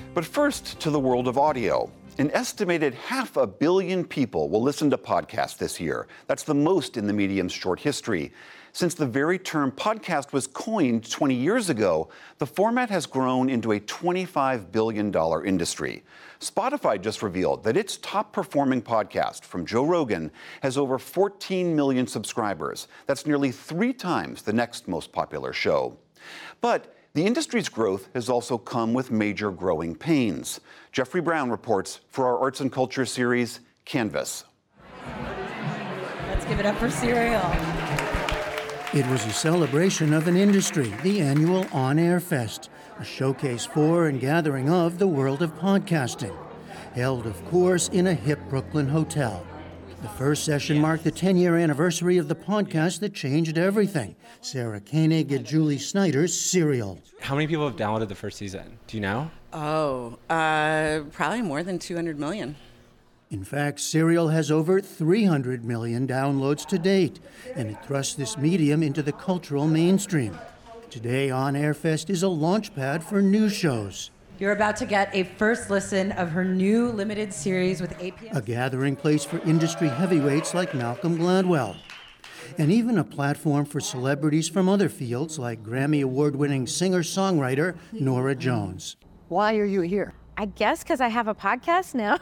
But first, to the world of audio. An estimated 500 million people will listen to podcasts this year. That's the most in the medium's short history. Since the very term podcast was coined 20 years ago, the format has grown into a $25 billion industry. Spotify just revealed that its top-performing podcast, from Joe Rogan, has over 14 million subscribers. That's nearly 3 times the next most popular show. But the industry's growth has also come with major growing pains. Jeffrey Brown reports for our Arts and Culture series, Canvas. Let's give it up for Serial. It was a celebration of an industry, the annual On Air Fest, a showcase for and gathering of the world of podcasting, held, of course, in a hip Brooklyn hotel. The first session marked the 10-year anniversary of the podcast that changed everything, Sarah Koenig and Julie Snyder's Serial. How many people have downloaded the first season? Do you know? Probably more than 200 million. In fact, Serial has over 300 million downloads to date, and it thrusts this medium into the cultural mainstream. Today, On Air Fest is a launchpad for new shows. You're about to get a first listen of her new limited series with APS. A gathering place for industry heavyweights like Malcolm Gladwell, and even a platform for celebrities from other fields like Grammy Award-winning singer-songwriter Norah Jones. Why are you here? I guess because I have a podcast now.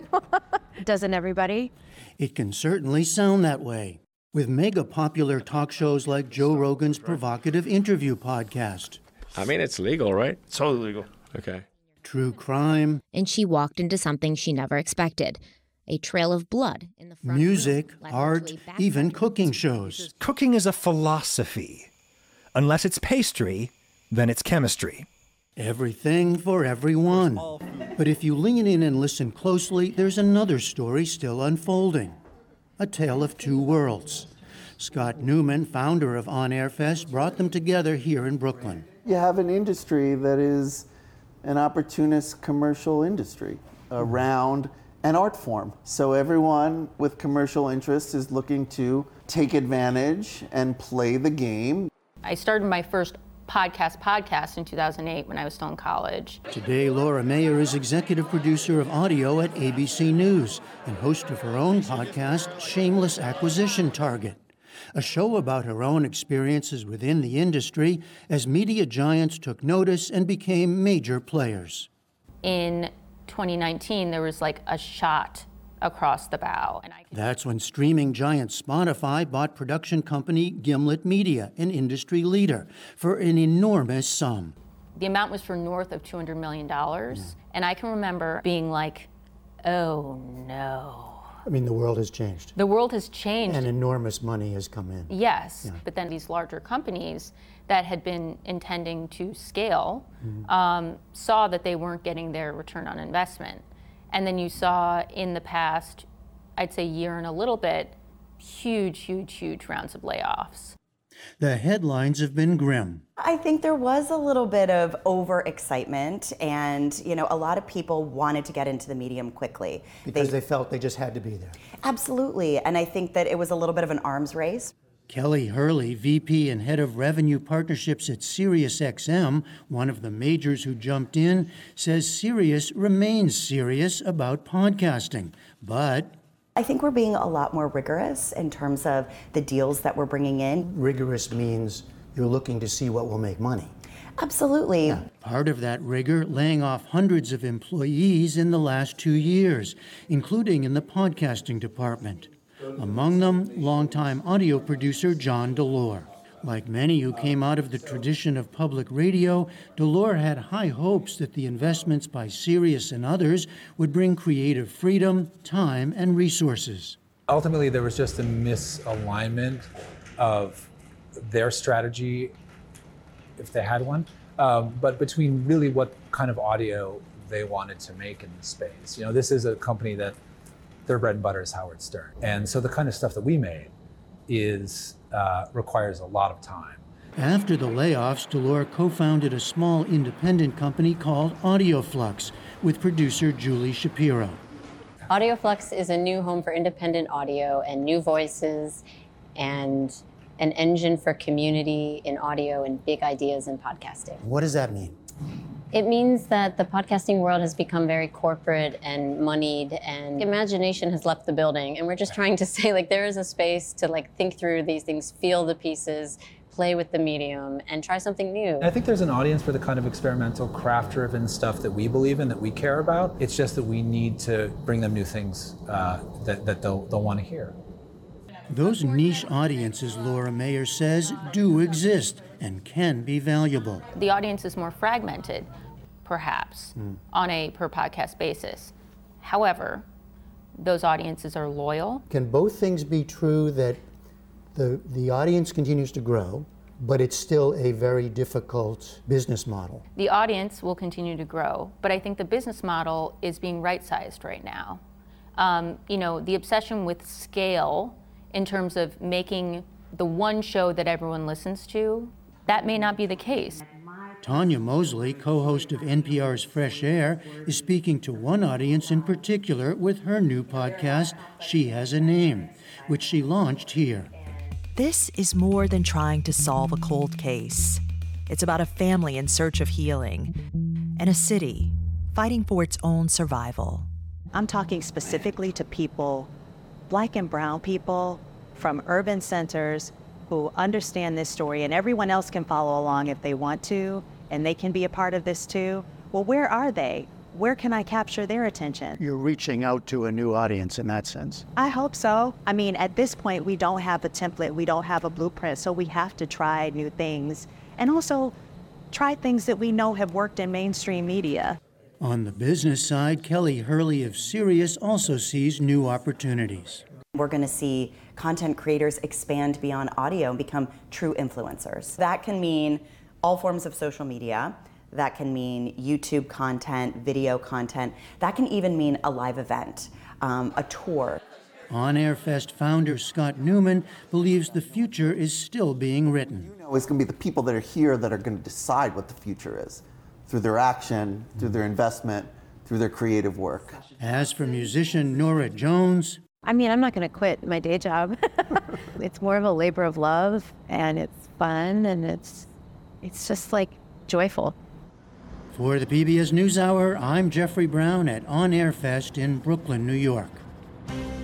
Doesn't everybody? It can certainly sound that way, with mega popular talk shows like Joe Rogan's Provocative Interview podcast. I mean, it's legal, right? It's totally legal. Okay. True crime. And she walked into something she never expected. A trail of blood in the front Music, room, art, even cooking shows. Cooking is a philosophy. Unless it's pastry, then it's chemistry. Everything for everyone. But if you lean in and listen closely, there's another story still unfolding. A tale of two worlds. Scott Newman, founder of On Air Fest, brought them together here in Brooklyn. You have an industry that is an opportunist commercial industry around an art form. So everyone with commercial interests is looking to take advantage and play the game. I started my first podcast in 2008 when I was still in college. Today, Laura Mayer is executive producer of audio at ABC News and host of her own podcast, Shameless Acquisition Target, a show about her own experiences within the industry as media giants took notice and became major players. In 2019, there was like a shot across the bow. That's when streaming giant Spotify bought production company Gimlet Media, an industry leader, for an enormous sum. The amount was for north of $200 million. And I can remember being like, oh no. I mean, the world has changed. The world has changed. And enormous money has come in. Yes, but then these larger companies that had been intending to scale saw that they weren't getting their return on investment. And then you saw in the past, I'd say year and a little bit, huge rounds of layoffs. The headlines have been grim. I think there was a little bit of overexcitement, and a lot of people wanted to get into the medium quickly. Because they felt they just had to be there. Absolutely, and I think that it was a little bit of an arms race. Kelly Hurley, VP and Head of Revenue Partnerships at SiriusXM, one of the majors who jumped in, says Sirius remains serious about podcasting, but I think we're being a lot more rigorous in terms of the deals that we're bringing in. Rigorous means you're looking to see what will make money. Absolutely. Yeah. Part of that rigor, laying off hundreds of employees in the last 2 years, including in the podcasting department. Among them, longtime audio producer John Delore. Like many who came out of the tradition of public radio, Delore had high hopes that the investments by Sirius and others would bring creative freedom, time, and resources. Ultimately, there was just a misalignment of their strategy, if they had one, but between really what kind of audio they wanted to make in the space. This is a company that their bread and butter is Howard Stern. And so the kind of stuff that we made requires a lot of time. After the layoffs, Delore co-founded a small independent company called AudioFlux with producer Julie Shapiro. AudioFlux is a new home for independent audio and new voices and an engine for community in audio and big ideas in podcasting. What does that mean? It means that the podcasting world has become very corporate and moneyed, and imagination has left the building. And we're just trying to say, like, there is a space to think through these things, feel the pieces, play with the medium, and try something new. I think there's an audience for the kind of experimental, craft-driven stuff that we believe in, that we care about. It's just that we need to bring them new things that they'll want to hear. Those niche audiences, Laura Mayer says, do exist and can be valuable. The audience is more fragmented, perhaps, on a per podcast basis. However, those audiences are loyal. Can both things be true, that the audience continues to grow, but it's still a very difficult business model? The audience will continue to grow, but I think the business model is being right-sized right now. The obsession with scale in terms of making the one show that everyone listens to, that may not be the case. Tanya Mosley, co-host of NPR's Fresh Air, is speaking to one audience in particular with her new podcast, She Has a Name, which she launched here. This is more than trying to solve a cold case. It's about a family in search of healing and a city fighting for its own survival. I'm talking specifically to people, Black and brown people from urban centers, who understand this story, and everyone else can follow along if they want to, and they can be a part of this too. Well, where are they? Where can I capture their attention? You're reaching out to a new audience in that sense. I hope so. I mean, at this point, we don't have a template, we don't have a blueprint, so we have to try new things, and also try things that we know have worked in mainstream media. On the business side, Kelly Hurley of Sirius also sees new opportunities. We're going to see content creators expand beyond audio and become true influencers. That can mean all forms of social media. That can mean YouTube content, video content. That can even mean a live event, a tour. On Air Fest founder Scott Newman believes the future is still being written. It's going to be the people that are here that are going to decide what the future is, through their action, through their investment, through their creative work. As for musician Nora Jones, I mean, I'm not going to quit my day job. It's more of a labor of love, and it's fun, and it's just joyful. For the PBS NewsHour, I'm Jeffrey Brown at On Air Fest in Brooklyn, New York.